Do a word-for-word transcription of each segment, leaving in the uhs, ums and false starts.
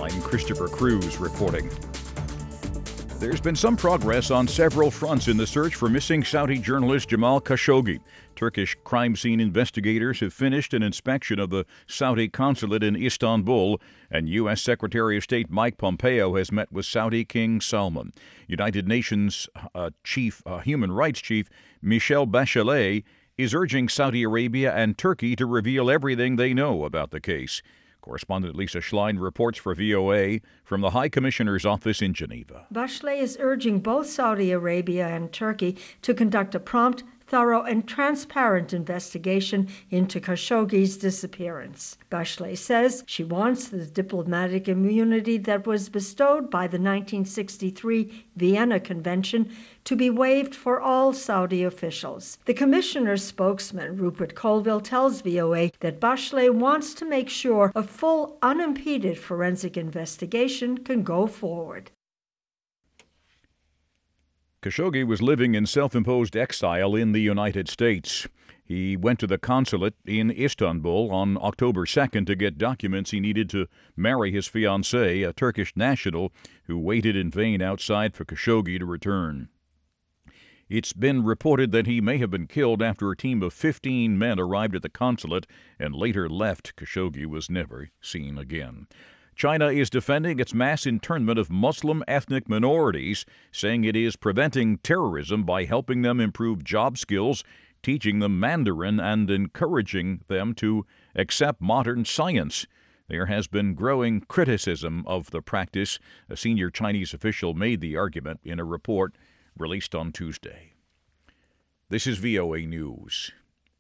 I'm Christopher Cruz reporting. There's been some progress on several fronts in the search for missing Saudi journalist Jamal Khashoggi. Turkish crime scene investigators have finished an inspection of the Saudi consulate in Istanbul, and U S. Secretary of State Mike Pompeo has met with Saudi King Salman. United Nations uh, chief, uh, human rights chief Michelle Bachelet is urging Saudi Arabia and Turkey to reveal everything they know about the case. Correspondent Lisa Schlein reports for V O A from the High Commissioner's office in Geneva. Bachelet is urging both Saudi Arabia and Turkey to conduct a prompt, thorough, and transparent investigation into Khashoggi's disappearance. Bachelet says she wants the diplomatic immunity that was bestowed by the nineteen sixty-three Vienna Convention to be waived for all Saudi officials. The commissioner's spokesman, Rupert Colville, tells V O A that Bachelet wants to make sure a full, unimpeded forensic investigation can go forward. Khashoggi was living in self-imposed exile in the United States. He went to the consulate in Istanbul on October second to get documents he needed to marry his fiancée, a Turkish national who waited in vain outside for Khashoggi to return. It's been reported that he may have been killed after a team of fifteen men arrived at the consulate and later left. Khashoggi was never seen again. China is defending its mass internment of Muslim ethnic minorities, saying it is preventing terrorism by helping them improve job skills, teaching them Mandarin, and encouraging them to accept modern science. There has been growing criticism of the practice. A senior Chinese official made the argument in a report released on Tuesday. This is V O A News.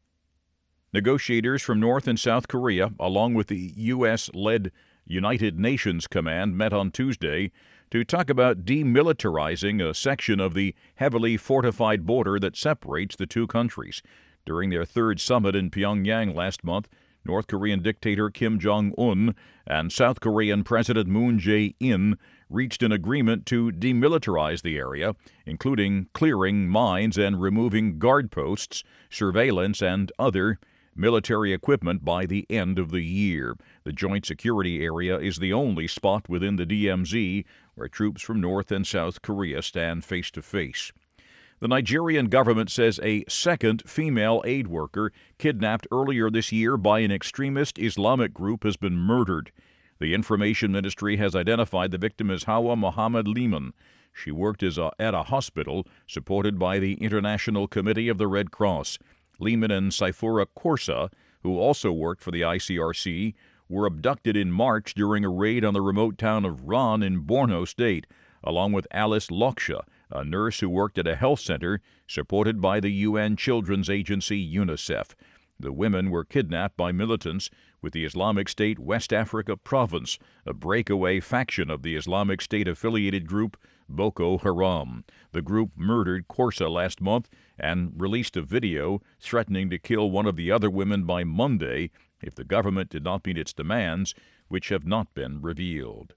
Negotiators from North and South Korea, along with the U S-led United Nations Command, met on Tuesday to talk about demilitarizing a section of the heavily fortified border that separates the two countries. During their third summit in Pyongyang last month, North Korean dictator Kim Jong-un and South Korean President Moon Jae-in reached an agreement to demilitarize the area, including clearing mines and removing guard posts, surveillance, and other military equipment by the end of the year. The joint security area is the only spot within the D M Z where troops from North and South Korea stand face to face. The Nigerian government says a second female aid worker kidnapped earlier this year by an extremist Islamic group has been murdered. The Information Ministry has identified the victim as Hawa Mohammed Liman. She worked as a, at a hospital supported by the International Committee of the Red Cross. Lehman and Saifura Korsa, who also worked for the I C R C, were abducted in March during a raid on the remote town of Ran in Borno State, along with Alice Loksha, a nurse who worked at a health center supported by the U N Children's Agency UNICEF. The women were kidnapped by militants with the Islamic State West Africa Province, a breakaway faction of the Islamic State-affiliated group Boko Haram. The group murdered Korsa last month and released a video threatening to kill one of the other women by Monday if the government did not meet its demands, which have not been revealed.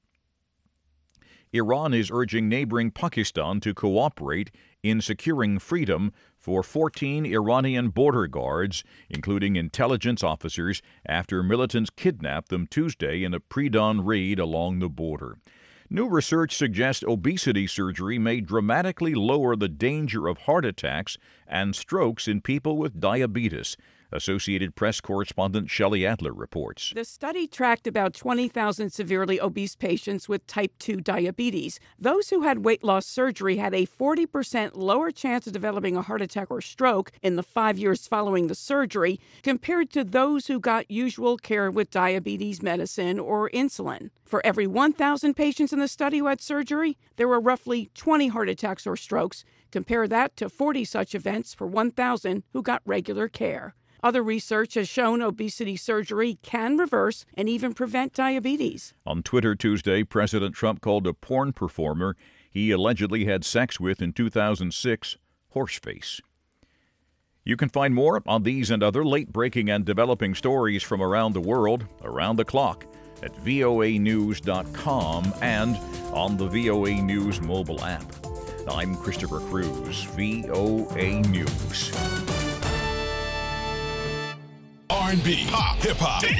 Iran is urging neighboring Pakistan to cooperate in securing freedom for fourteen Iranian border guards, including intelligence officers, after militants kidnapped them Tuesday in a pre-dawn raid along the border. New research suggests obesity surgery may dramatically lower the danger of heart attacks and strokes in people with diabetes. Associated Press correspondent Shelley Adler reports. The study tracked about twenty thousand severely obese patients with type two diabetes. Those who had weight loss surgery had a forty percent lower chance of developing a heart attack or stroke in the five years following the surgery compared to those who got usual care with diabetes medicine or insulin. For every one thousand patients in the study who had surgery, there were roughly twenty heart attacks or strokes. Compare that to forty such events for one thousand who got regular care. Other research has shown obesity surgery can reverse and even prevent diabetes. On Twitter Tuesday, President Trump called a porn performer he allegedly had sex with in two thousand six horseface. You can find more on these and other late-breaking and developing stories from around the world, around the clock, at V O A news dot com and on the V O A News mobile app. I'm Christopher Cruz, V O A News. R and B, pop, hip-hop,